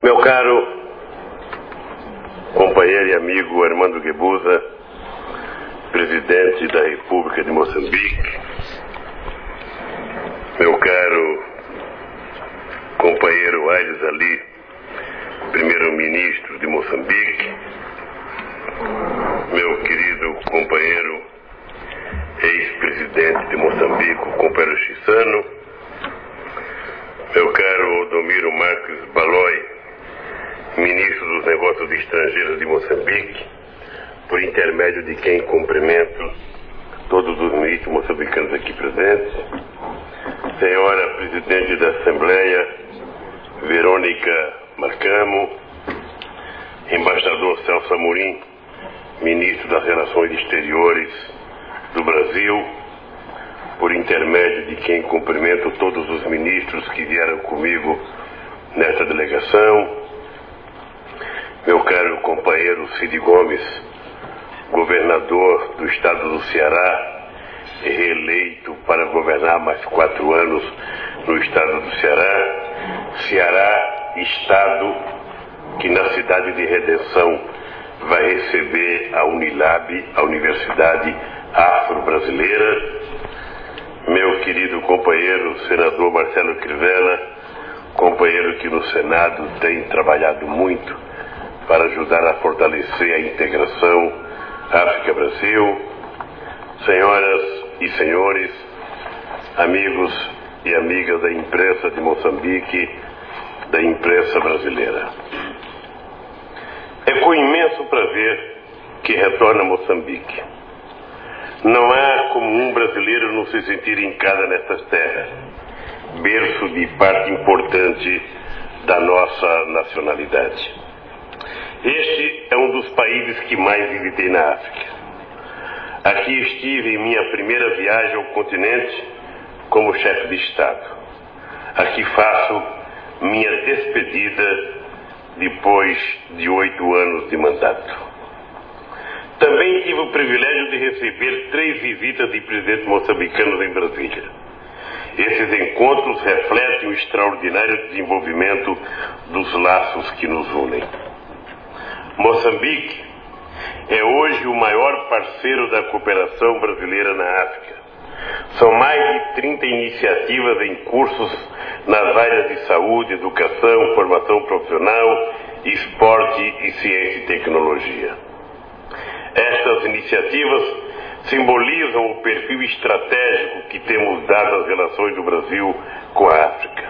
Meu caro companheiro e amigo Armando Guebuza, presidente da República de Moçambique, meu caro companheiro Aires Ali, primeiro-ministro de Moçambique, meu querido companheiro ex-presidente de Moçambique, o companheiro Chissano, meu caro Odomiro Marques Balói, ministro dos Negócios Estrangeiros de Moçambique, por intermédio de quem cumprimento todos os ministros moçambicanos aqui presentes, senhora presidente da Assembleia, Verônica Macamo, embaixador Celso Amorim, ministro das Relações Exteriores do Brasil, por intermédio de quem cumprimento todos os ministros que vieram comigo nesta delegação, meu caro companheiro Cid Gomes, governador do estado do Ceará, reeleito para governar mais 4 anos no estado do Ceará. Ceará, estado que na cidade de Redenção vai receber a Unilab, a Universidade Afro-Brasileira. Meu querido companheiro senador Marcelo Crivella, companheiro que no Senado tem trabalhado muito para ajudar a fortalecer a integração África-Brasil, senhoras e senhores, amigos e amigas da imprensa de Moçambique, da imprensa brasileira. É com imenso prazer que retorno a Moçambique. Não há como um brasileiro não se sentir em casa nestas terras, berço de parte importante da nossa nacionalidade. Este é um dos países que mais visitei na África. Aqui estive em minha primeira viagem ao continente como chefe de Estado. Aqui faço minha despedida depois de 8 anos de mandato. Também tive o privilégio de receber 3 visitas de presidentes moçambicanos em Brasília. Esses encontros refletem o extraordinário desenvolvimento dos laços que nos unem. Moçambique é hoje o maior parceiro da cooperação brasileira na África. São mais de 30 iniciativas em cursos nas áreas de saúde, educação, formação profissional, esporte e ciência e tecnologia. Estas iniciativas simbolizam o perfil estratégico que temos dado às relações do Brasil com a África.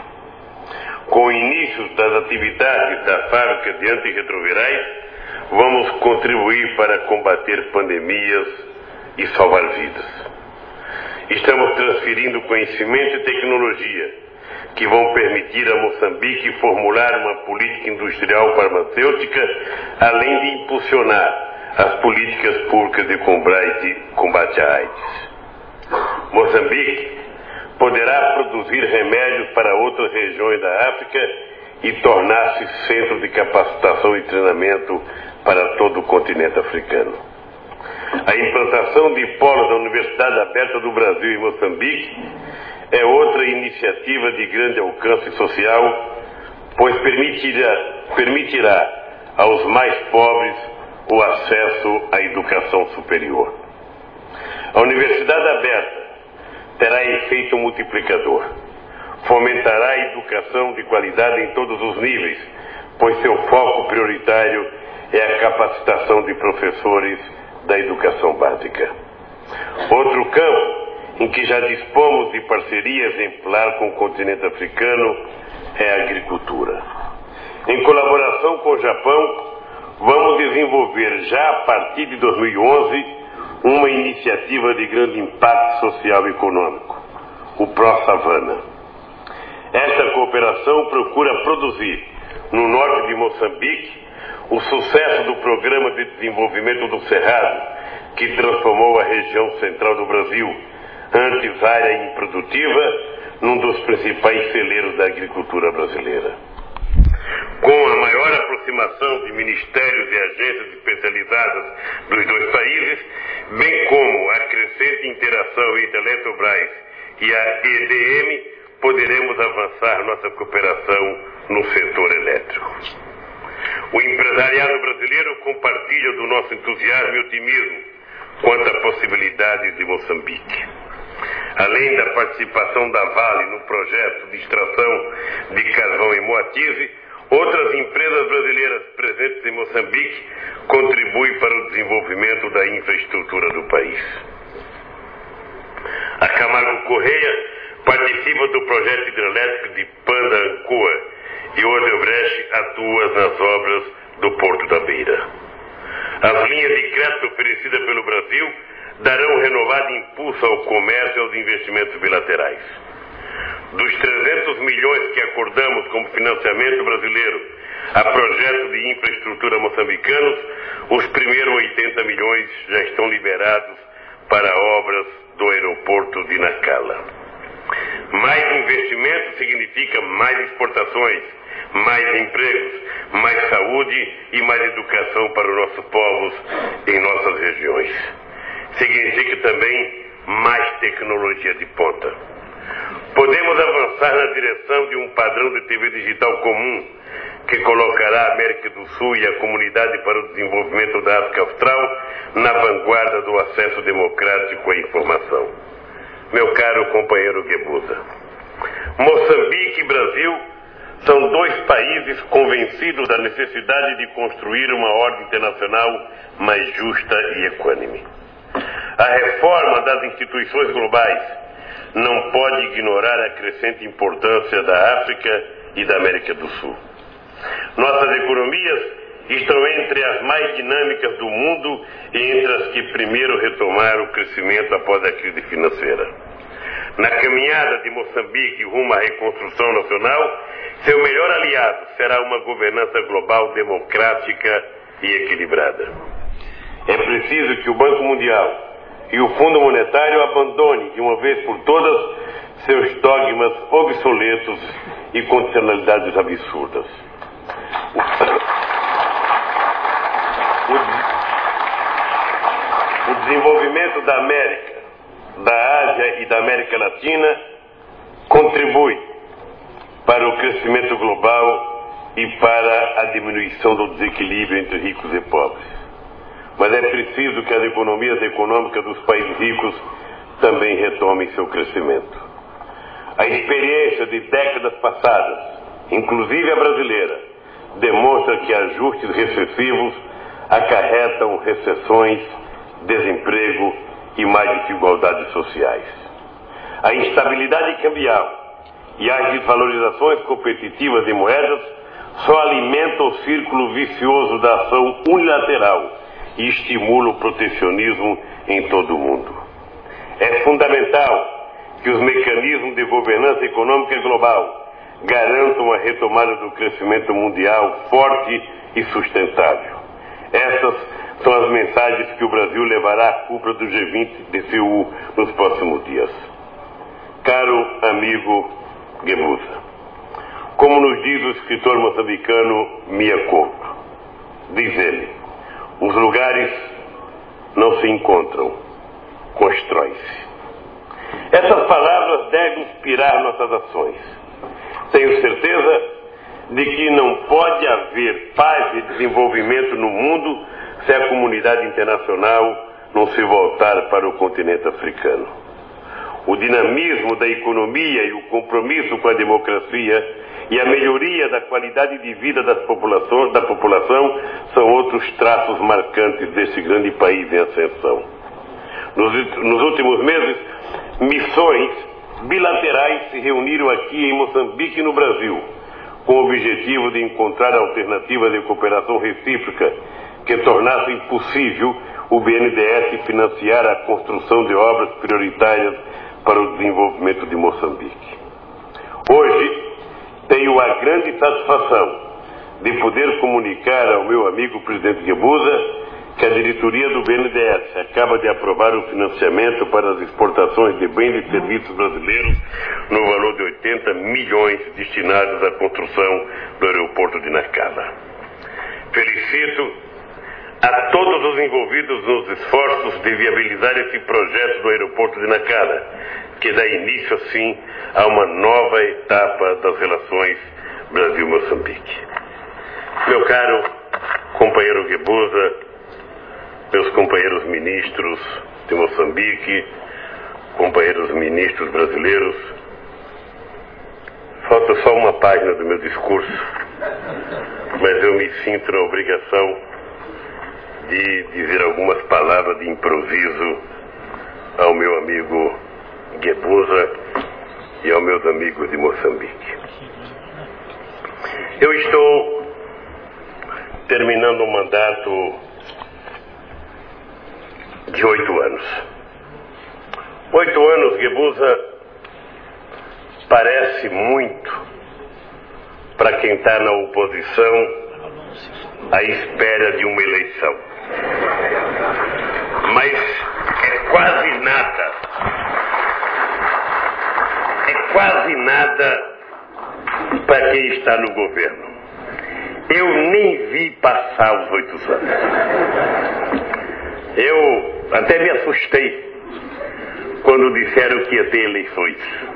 Com o início das atividades da fábrica de antirretrovirais, vamos contribuir para combater pandemias e salvar vidas. Estamos transferindo conhecimento e tecnologia que vão permitir a Moçambique formular uma política industrial farmacêutica, além de impulsionar as políticas públicas de combate à AIDS. Moçambique poderá produzir remédios para outras regiões da África e tornar-se centro de capacitação e treinamento para todo o continente africano. A implantação de polos da Universidade Aberta do Brasil em Moçambique é outra iniciativa de grande alcance social, pois permitirá aos mais pobres o acesso à educação superior. A Universidade Aberta terá efeito multiplicador. Fomentará a educação de qualidade em todos os níveis, pois seu foco prioritário é a capacitação de professores da educação básica. Outro campo em que já dispomos de parceria exemplar com o continente africano é a agricultura. Em colaboração com o Japão, vamos desenvolver já a partir de 2011 uma iniciativa de grande impacto social e econômico, o Pro-Savana. Esta cooperação procura produzir, no norte de Moçambique, o sucesso do Programa de Desenvolvimento do Cerrado, que transformou a região central do Brasil, antes área improdutiva, num dos principais celeiros da agricultura brasileira. Com a maior aproximação de ministérios e agências especializadas dos 2 países, bem como a crescente interação entre a Eletrobras e a EDM, poderemos avançar nossa cooperação no setor elétrico. empresariado brasileiro compartilha do nosso entusiasmo e otimismo quanto a possibilidades de Moçambique. Além da participação da Vale no projeto de extração de carvão em Moatize, outras empresas brasileiras presentes em Moçambique contribuem para o desenvolvimento da infraestrutura do país. A Camargo Correia participa do projeto hidrelétrico de Pandancoa e o Odebrecht atua nas obras do Porto da Beira. As linhas de crédito oferecidas pelo Brasil darão renovado impulso ao comércio e aos investimentos bilaterais. Dos 300 milhões que acordamos como financiamento brasileiro a projetos de infraestrutura moçambicanos, os primeiros 80 milhões já estão liberados para obras do aeroporto de Nacala. Mais investimento significa mais exportações, mais empregos, mais saúde e mais educação para os nossos povos em nossas regiões. Significa também mais tecnologia de ponta. Podemos avançar na direção de um padrão de TV digital comum que colocará a América do Sul e a Comunidade para o Desenvolvimento da África Austral na vanguarda do acesso democrático à informação. Meu caro companheiro Guebuza, Moçambique e Brasil são dois países convencidos da necessidade de construir uma ordem internacional mais justa e equânime. A reforma das instituições globais não pode ignorar a crescente importância da África e da América do Sul. Nossas economias estão entre as mais dinâmicas do mundo e entre as que primeiro retomaram o crescimento após a crise financeira. Na caminhada de Moçambique rumo à reconstrução nacional, seu melhor aliado será uma governança global democrática e equilibrada. É preciso que o Banco Mundial e o Fundo Monetário abandonem de uma vez por todas seus dogmas obsoletos e condicionalidades absurdas. O desenvolvimento da América, da Ásia e da América Latina contribui para o crescimento global e para a diminuição do desequilíbrio entre ricos e pobres. Mas é preciso que as economias econômicas dos países ricos também retomem seu crescimento. A experiência de décadas passadas, inclusive a brasileira, demonstra que ajustes recessivos acarretam recessões, desemprego e mais desigualdades sociais. A instabilidade cambial e as desvalorizações competitivas de moedas só alimentam o círculo vicioso da ação unilateral e estimulam o protecionismo em todo o mundo. É fundamental que os mecanismos de governança econômica global garantam a retomada do crescimento mundial forte e sustentável. Essas são as mensagens que o Brasil levará à cúpula do G20 de Seul nos próximos dias. Caro amigo Guebuza, como nos diz o escritor moçambicano Mia Couto, diz ele, os lugares não se encontram, constrói-se. Essas palavras devem inspirar nossas ações. Tenho certeza de que não pode haver paz e desenvolvimento no mundo se a comunidade internacional não se voltar para o continente africano. O dinamismo da economia e o compromisso com a democracia e a melhoria da qualidade de vida da população são outros traços marcantes deste grande país em ascensão. Nos últimos meses, missões bilaterais se reuniram aqui em Moçambique e no Brasil, com o objetivo de encontrar alternativas de cooperação recíproca que tornassem possível o BNDES financiar a construção de obras prioritárias para o desenvolvimento de Moçambique. Hoje, tenho a grande satisfação de poder comunicar ao meu amigo presidente Guebuza que a diretoria do BNDES acaba de aprovar o financiamento para as exportações de bens e serviços brasileiros no valor de 80 milhões destinados à construção do aeroporto de Nacala. Felicito a todos os envolvidos nos esforços de viabilizar esse projeto do aeroporto de Nacala, que dá início, assim, a uma nova etapa das relações Brasil-Moçambique. Meu caro companheiro Guebuza, meus companheiros ministros de Moçambique, companheiros ministros brasileiros, falta só uma página do meu discurso, mas eu me sinto na obrigação de dizer algumas palavras de improviso ao meu amigo Guebuza e aos meus amigos de Moçambique. Eu estou terminando um mandato de 8 anos. 8 anos, Guebuza, parece muito para quem está na oposição à espera de uma eleição. Mas é quase nada. É quase nada para quem está no governo. Eu nem vi passar os 8 anos. Eu até me assustei quando disseram que ia ter eleições.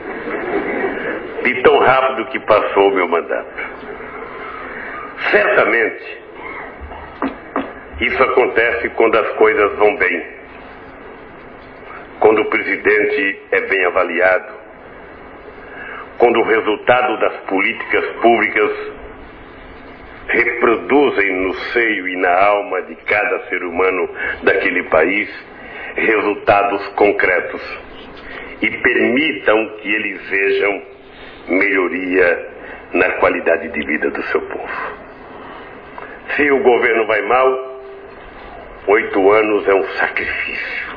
De tão rápido que passou o meu mandato. Certamente, isso acontece quando as coisas vão bem. Quando o presidente é bem avaliado. Quando o resultado das políticas públicas reproduzem no seio e na alma de cada ser humano daquele país resultados concretos e permitam que eles vejam melhoria na qualidade de vida do seu povo. Se o governo vai mal, 8 anos é um sacrifício.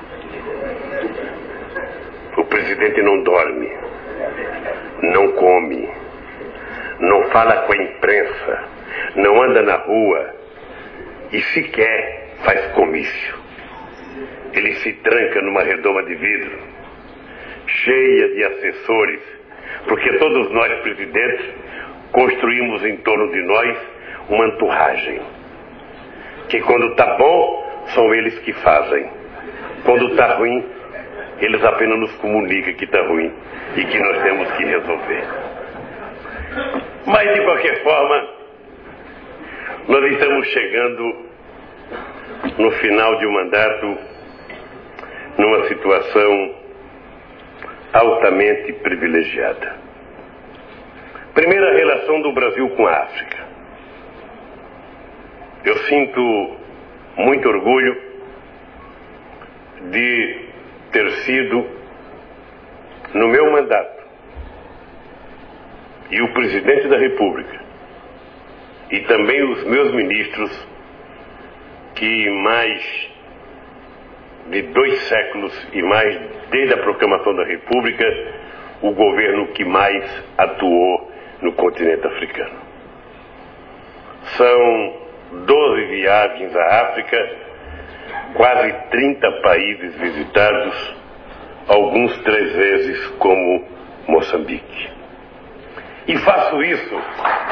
O presidente não dorme, não come, não fala com a imprensa, não anda na rua e sequer faz comício. Ele se tranca numa redoma de vidro, cheia de assessores, porque todos nós, presidentes, construímos em torno de nós uma entourage, que quando está bom, são eles que fazem. Quando está ruim, eles apenas nos comunicam que está ruim e que nós temos que resolver. Mas, de qualquer forma, nós estamos chegando no final de um mandato numa situação altamente privilegiada. Primeira relação do Brasil com a África. Eu sinto muito orgulho de ter sido, no meu mandato, e o presidente da República, e também os meus ministros, que mais de 2 séculos e mais, desde a proclamação da República, o governo que mais atuou no continente africano. São 12 viagens à África, quase 30 países visitados, alguns 3 vezes como Moçambique. E faço isso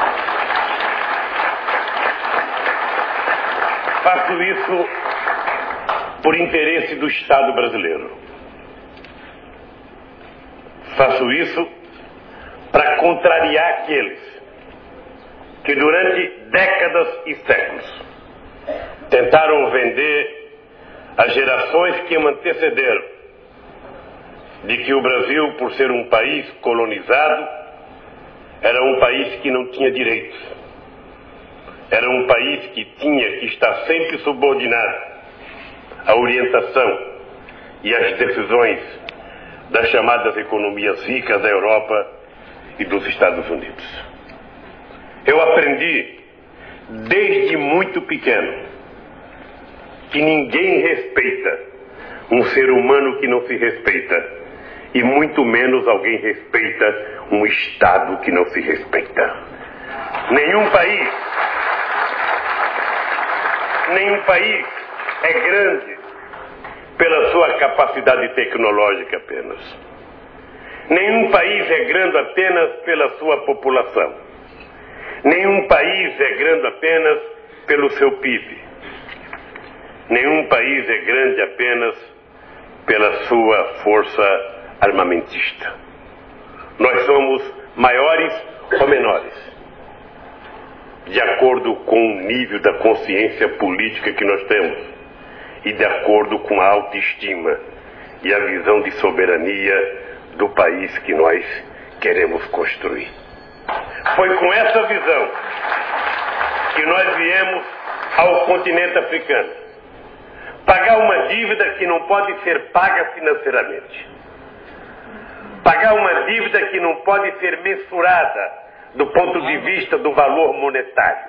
por interesse do Estado brasileiro. Faço isso para contrariar aqueles que durante décadas e séculos tentaram vender às gerações que me antecederam de que o Brasil, por ser um país colonizado, era um país que não tinha direitos. Era um país que tinha que estar sempre subordinado à orientação e às decisões das chamadas economias ricas da Europa e dos Estados Unidos. Eu aprendi desde muito pequeno que ninguém respeita um ser humano que não se respeita, e muito menos alguém respeita um Estado que não se respeita. Nenhum país é grande pela sua capacidade tecnológica apenas. Nenhum país é grande apenas pela sua população. Nenhum país é grande apenas pelo seu PIB. Nenhum país é grande apenas pela sua força armamentista. Nós somos maiores ou menores. de acordo com o nível da consciência política que nós temos e de acordo com a autoestima e a visão de soberania do país que nós queremos construir. Foi com essa visão que nós viemos ao continente africano. Pagar uma dívida que não pode ser paga financeiramente. Pagar uma dívida que não pode ser mensurada do ponto de vista do valor monetário.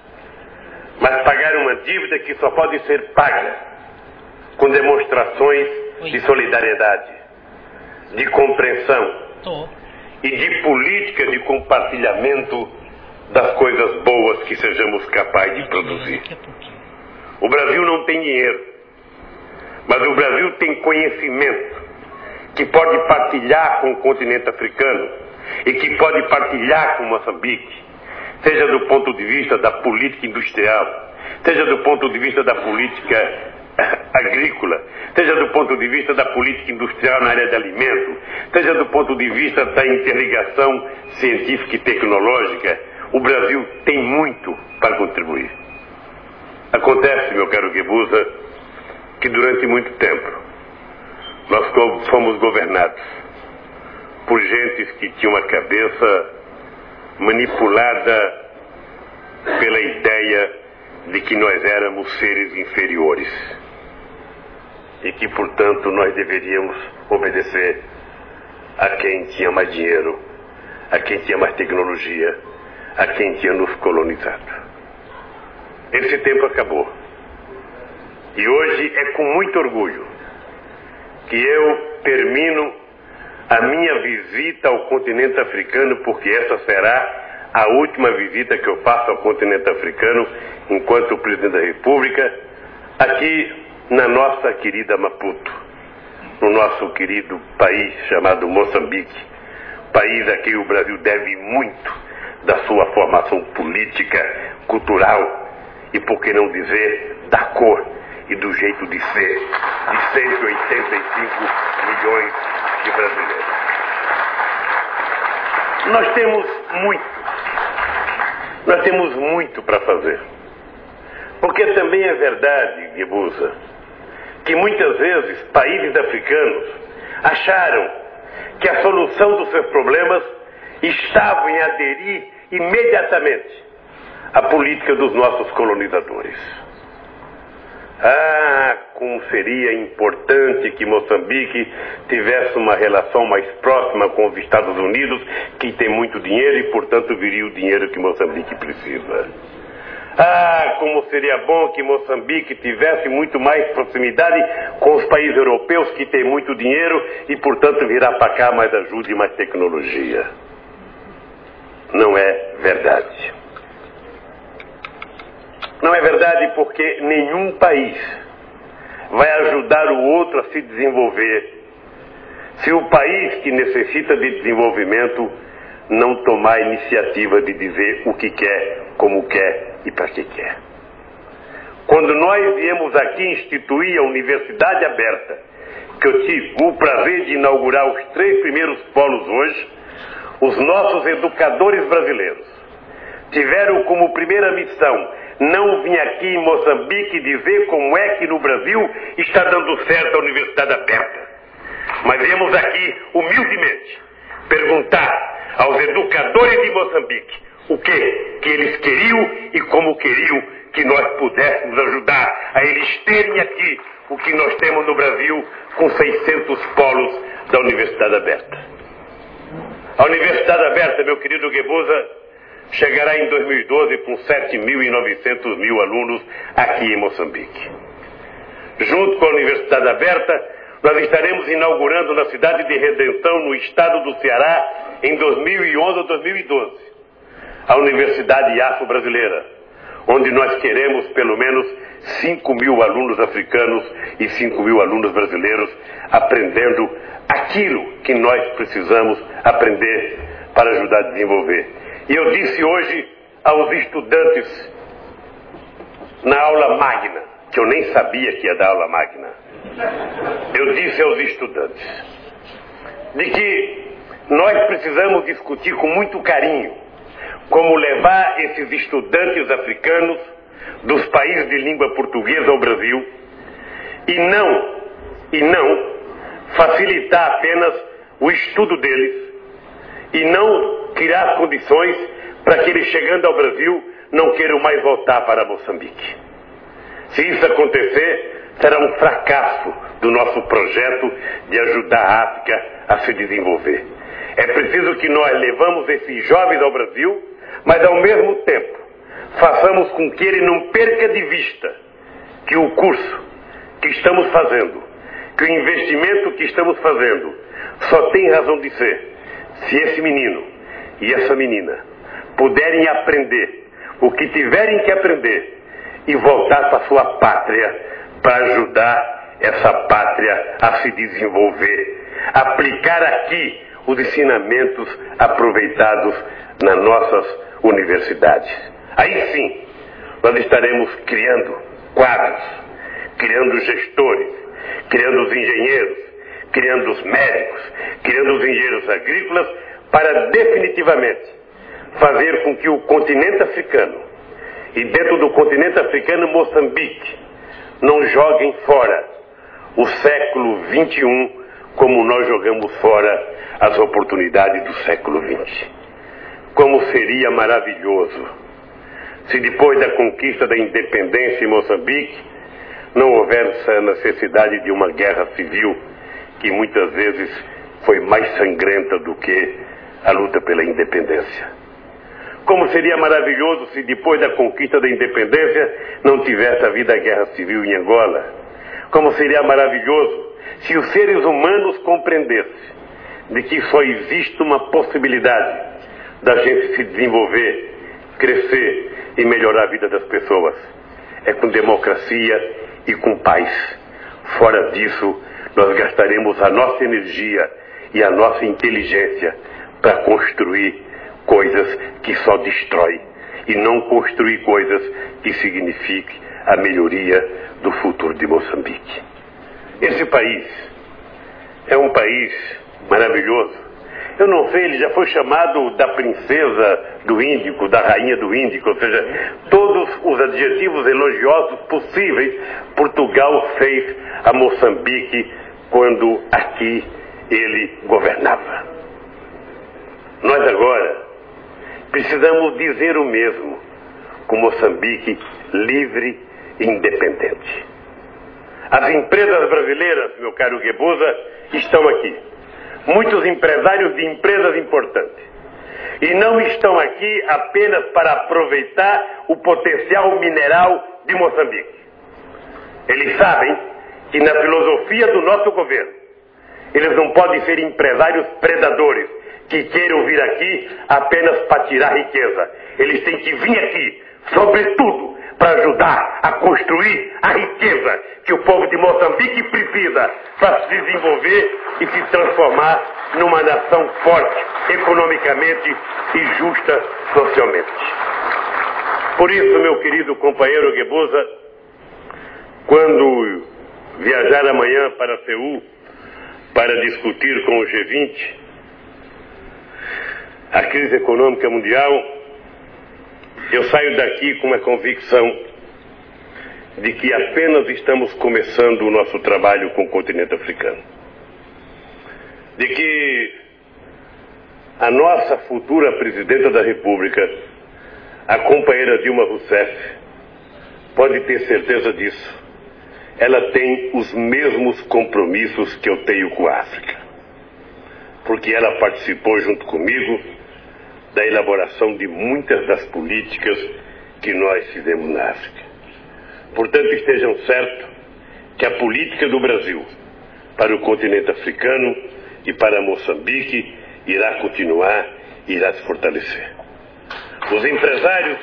Mas pagar uma dívida que só pode ser paga com demonstrações de solidariedade, de compreensão e de política de compartilhamento das coisas boas que sejamos capazes de produzir. O Brasil não tem dinheiro, mas o Brasil tem conhecimento que pode partilhar com o continente africano e que pode partilhar com Moçambique, seja do ponto de vista da política industrial, seja do ponto de vista da política agrícola, seja do ponto de vista da política industrial na área de alimentos, seja do ponto de vista da interligação científica e tecnológica. O Brasil tem muito para contribuir. Acontece, meu caro Guebuza, que durante muito tempo nós fomos governados por gentes que tinham a cabeça manipulada pela ideia de que nós éramos seres inferiores e que, portanto, nós deveríamos obedecer a quem tinha mais dinheiro, a quem tinha mais tecnologia, a quem tinha nos colonizado. Esse tempo acabou. E hoje é com muito orgulho que eu termino a minha visita ao continente africano, porque essa será a última visita que eu faço ao continente africano enquanto presidente da República, aqui na nossa querida Maputo, no nosso querido país chamado Moçambique, país a quem o Brasil deve muito da sua formação política, cultural e, por que não dizer, da cor e do jeito de ser de 185 milhões de brasileiros. Nós temos muito para fazer. Porque também é verdade, Guebuza, que muitas vezes países africanos acharam que a solução dos seus problemas estava em aderir imediatamente à política dos nossos colonizadores. Ah, como seria importante que Moçambique tivesse uma relação mais próxima com os Estados Unidos, que tem muito dinheiro e, portanto, viria o dinheiro que Moçambique precisa. Ah, como seria bom que Moçambique tivesse muito mais proximidade com os países europeus, que têm muito dinheiro e, portanto, virá para cá mais ajuda e mais tecnologia. Não é verdade. Não é verdade, porque nenhum país vai ajudar o outro a se desenvolver se o país que necessita de desenvolvimento não tomar a iniciativa de dizer o que quer, como quer e para que quer. Quando nós viemos aqui instituir a Universidade Aberta, que eu tive o prazer de inaugurar os 3 primeiros polos hoje, os nossos educadores brasileiros tiveram como primeira missão não vir aqui em Moçambique dizer como é que no Brasil está dando certo a Universidade Aberta, mas viemos aqui humildemente perguntar aos educadores de Moçambique o que eles queriam e como queriam que nós pudéssemos ajudar a eles terem aqui o que nós temos no Brasil com 600 polos da Universidade Aberta. A Universidade Aberta, meu querido Guebuza, chegará em 2012 com 7.900 alunos aqui em Moçambique. Junto com a Universidade Aberta, nós estaremos inaugurando na cidade de Redenção, no estado do Ceará, em 2011 ou 2012, a Universidade Afro-Brasileira, onde nós queremos pelo menos 5.000 alunos africanos e 5.000 alunos brasileiros aprendendo aquilo que nós precisamos aprender para ajudar a desenvolver. E eu disse hoje aos estudantes na aula magna, que eu nem sabia que ia dar aula magna, eu disse aos estudantes de que nós precisamos discutir com muito carinho como levar esses estudantes africanos dos países de língua portuguesa ao Brasil e não facilitar apenas o estudo deles e não criar condições para que eles, chegando ao Brasil, não queiram mais voltar para Moçambique. Se isso acontecer, será um fracasso do nosso projeto de ajudar a África a se desenvolver. É preciso que nós levamos esses jovens ao Brasil, mas ao mesmo tempo façamos com que ele não perca de vista que o curso que estamos fazendo, que o investimento que estamos fazendo, só tem razão de ser se esse menino e essa menina puderem aprender o que tiverem que aprender e voltar para sua pátria para ajudar essa pátria a se desenvolver, aplicar aqui os ensinamentos aproveitados nas nossas universidades. Aí sim, nós estaremos criando quadros, criando gestores, criando os engenheiros, criando os médicos, criando os engenheiros agrícolas, para definitivamente fazer com que o continente africano, e dentro do continente africano, Moçambique, não joguem fora o século XXI como nós jogamos fora as oportunidades do século XX. Como seria maravilhoso se depois da conquista da independência em Moçambique não houvesse a necessidade de uma guerra civil que muitas vezes foi mais sangrenta do que a luta pela independência. Como seria maravilhoso se depois da conquista da independência não tivesse havido a guerra civil em Angola. Como seria maravilhoso se os seres humanos compreendessem de que só existe uma possibilidade da gente se desenvolver, crescer e melhorar a vida das pessoas. É com democracia e com paz. Fora disso, nós gastaremos a nossa energia e a nossa inteligência para construir coisas que só destrói e não construir coisas que signifiquem a melhoria do futuro de Moçambique. Esse país é um país maravilhoso. Eu não sei, ele já foi chamado da princesa do Índico, da rainha do Índico, ou seja, todos os adjetivos elogiosos possíveis Portugal fez a Moçambique quando aqui ele governava. Nós agora precisamos dizer o mesmo com Moçambique livre e independente. As empresas brasileiras, meu caro Guebuza, estão aqui. Muitos empresários de empresas importantes. E não estão aqui apenas para aproveitar o potencial mineral de Moçambique. Eles sabem que na filosofia do nosso governo, eles não podem ser empresários predadores que queiram vir aqui apenas para tirar riqueza. Eles têm que vir aqui, sobretudo, para ajudar a construir a riqueza que o povo de Moçambique precisa para se desenvolver e se transformar numa nação forte economicamente e justa socialmente. Por isso, meu querido companheiro Guebuza, quando viajar amanhã para Seul para discutir com o G20 a crise econômica mundial, eu saio daqui com uma convicção de que apenas estamos começando o nosso trabalho com o continente africano. De que a nossa futura presidenta da República, a companheira Dilma Rousseff, pode ter certeza disso. Ela tem os mesmos compromissos que eu tenho com a África. Porque ela participou junto comigo da elaboração de muitas das políticas que nós fizemos na África. Portanto, estejam certos que a política do Brasil para o continente africano e para Moçambique irá continuar e irá se fortalecer. Os empresários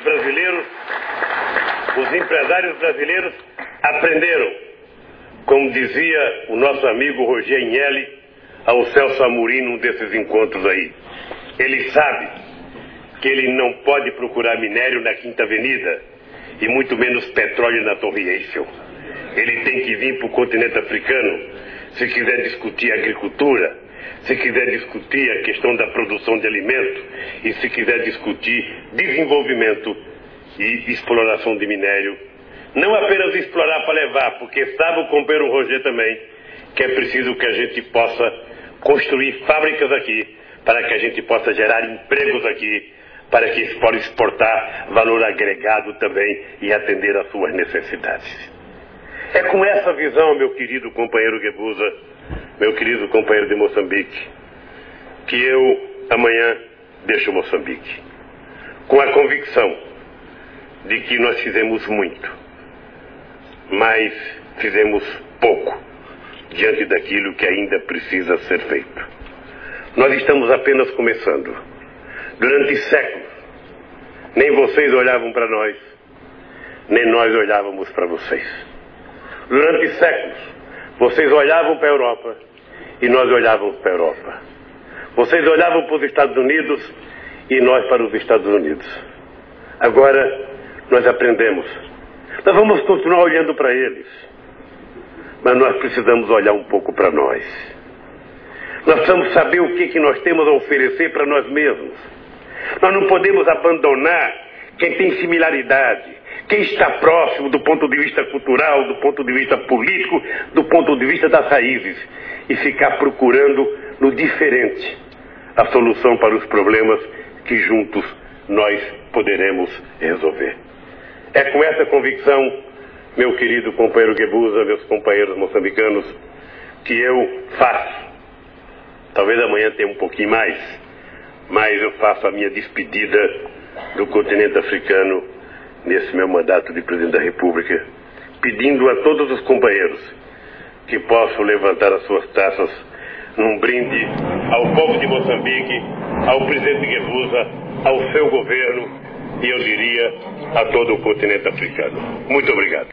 brasileiros aprenderam, como dizia o nosso amigo Roger Agnelli ao Celso Amorim num desses encontros aí. Ele sabe que ele não pode procurar minério na Quinta Avenida e muito menos petróleo na Torre Eiffel. Ele tem que vir para o continente africano se quiser discutir agricultura, se quiser discutir a questão da produção de alimentos e se quiser discutir desenvolvimento e exploração de minério, não apenas explorar para levar, porque sabe o companheiro Roger também, que é preciso que a gente possa construir fábricas aqui, para que a gente possa gerar empregos aqui, para que se possa exportar valor agregado também e atender às suas necessidades. É com essa visão, meu querido companheiro Guebuza, meu querido companheiro de Moçambique, que eu amanhã deixo Moçambique, com a convicção de que nós fizemos muito, mas fizemos pouco diante daquilo que ainda precisa ser feito. Nós estamos apenas começando. Durante séculos, nem vocês olhavam para nós, nem nós olhávamos para vocês. Durante séculos, vocês olhavam para a Europa e nós olhávamos para a Europa. Vocês olhavam para os Estados Unidos e nós para os Estados Unidos. Agora, nós aprendemos. Nós vamos continuar olhando para eles, mas nós precisamos olhar um pouco para nós. Nós precisamos saber o que nós temos a oferecer para nós mesmos. Nós não podemos abandonar quem tem similaridade, quem está próximo do ponto de vista cultural, do ponto de vista político, do ponto de vista das raízes, e ficar procurando no diferente a solução para os problemas que juntos nós poderemos resolver. É com essa convicção, meu querido companheiro Guebuza, meus companheiros moçambicanos, que eu faço. Talvez amanhã tenha um pouquinho mais, mas eu faço a minha despedida do continente africano nesse meu mandato de presidente da República, pedindo a todos os companheiros que possam levantar as suas taças num brinde ao povo de Moçambique, ao presidente Guebuza, ao seu governo e eu diria a todo o continente africano. Muito obrigado.